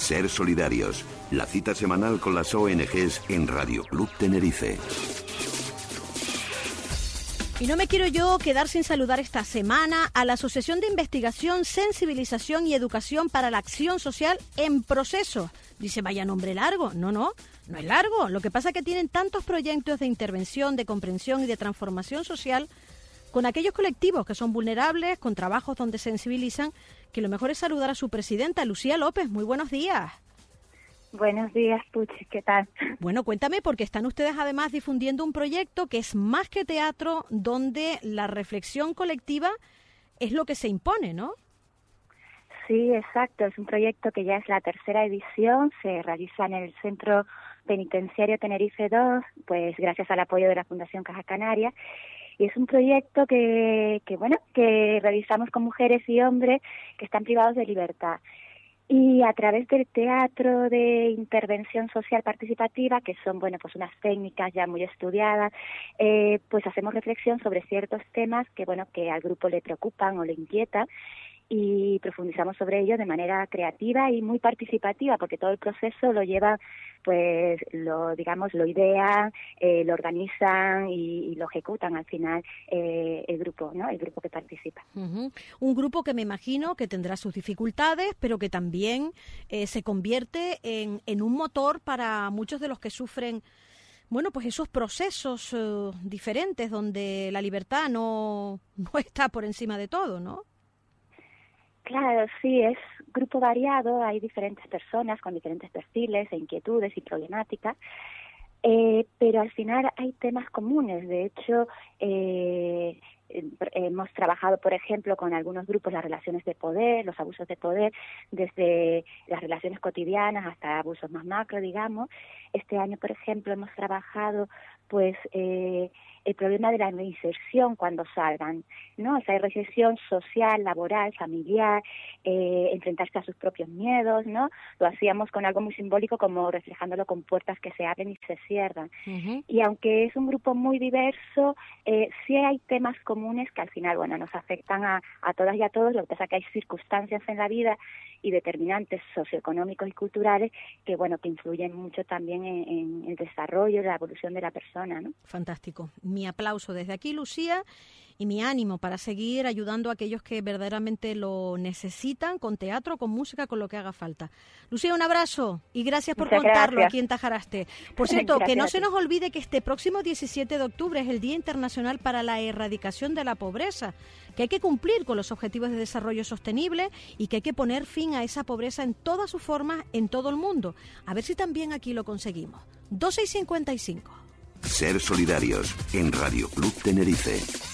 Ser solidarios, la cita semanal con las ONGs en Radio Club Tenerife. Y no me quiero yo quedar sin saludar esta semana a la Asociación de Investigación, Sensibilización y Educación para la Acción Social en Proceso. Dice, vaya nombre largo. No es largo. Lo que pasa es que tienen tantos proyectos de intervención, de comprensión y de transformación social con aquellos colectivos que son vulnerables, con trabajos donde sensibilizan, que lo mejor es saludar a su presidenta, Lucía López. Muy buenos días. Buenos días, Puchi, ¿qué tal? Bueno, cuéntame, porque están ustedes además difundiendo un proyecto que es más que teatro, donde la reflexión colectiva es lo que se impone, ¿no? Sí, exacto, es un proyecto que ya es la tercera edición, se realiza en el Centro Penitenciario Tenerife 2, pues gracias al apoyo de la Fundación Caja Canaria, y es un proyecto que realizamos con mujeres y hombres que están privados de libertad. Y a través del teatro de intervención social participativa, que son pues unas técnicas ya muy estudiadas, pues hacemos reflexión sobre ciertos temas que al grupo le preocupan o le inquietan, y profundizamos sobre ello de manera creativa y muy participativa, porque todo el proceso lo lleva, pues lo idean, lo organizan y lo ejecutan al final el grupo, ¿no? El grupo que participa. Uh-huh. Un grupo que me imagino que tendrá sus dificultades, pero que también se convierte en un motor para muchos de los que sufren, pues esos procesos diferentes donde la libertad no está por encima de todo, ¿no? Claro, sí, es grupo variado, hay diferentes personas con diferentes perfiles e inquietudes y problemáticas, pero al final hay temas comunes. De hecho, hemos trabajado, por ejemplo, con algunos grupos las relaciones de poder, los abusos de poder, desde las relaciones cotidianas hasta abusos más macro, digamos. Este año, por ejemplo, hemos trabajado el problema de la reinserción cuando salgan, ¿no? Esa reinserción social, laboral, familiar, enfrentarse a sus propios miedos, ¿no? Lo hacíamos con algo muy simbólico, como reflejándolo con puertas que se abren y se cierran. Uh-huh. Y aunque es un grupo muy diverso, sí hay temas comunes que al final, nos afectan a todas y a todos. Lo que pasa es que hay circunstancias en la vida y determinantes socioeconómicos y culturales que influyen mucho también en el desarrollo y la evolución de la persona, ¿no? Fantástico. Mi aplauso desde aquí, Lucía, y mi ánimo para seguir ayudando a aquellos que verdaderamente lo necesitan, con teatro, con música, con lo que haga falta. Lucía, un abrazo y gracias por contarlo aquí en Tajaraste. Por cierto, que no se nos olvide que este próximo 17 de octubre es el Día Internacional para la Erradicación de la Pobreza, que hay que cumplir con los Objetivos de Desarrollo Sostenible y que hay que poner fin a esa pobreza en todas sus formas en todo el mundo. A ver si también aquí lo conseguimos. 12:55. Ser solidarios en Radio Club Tenerife.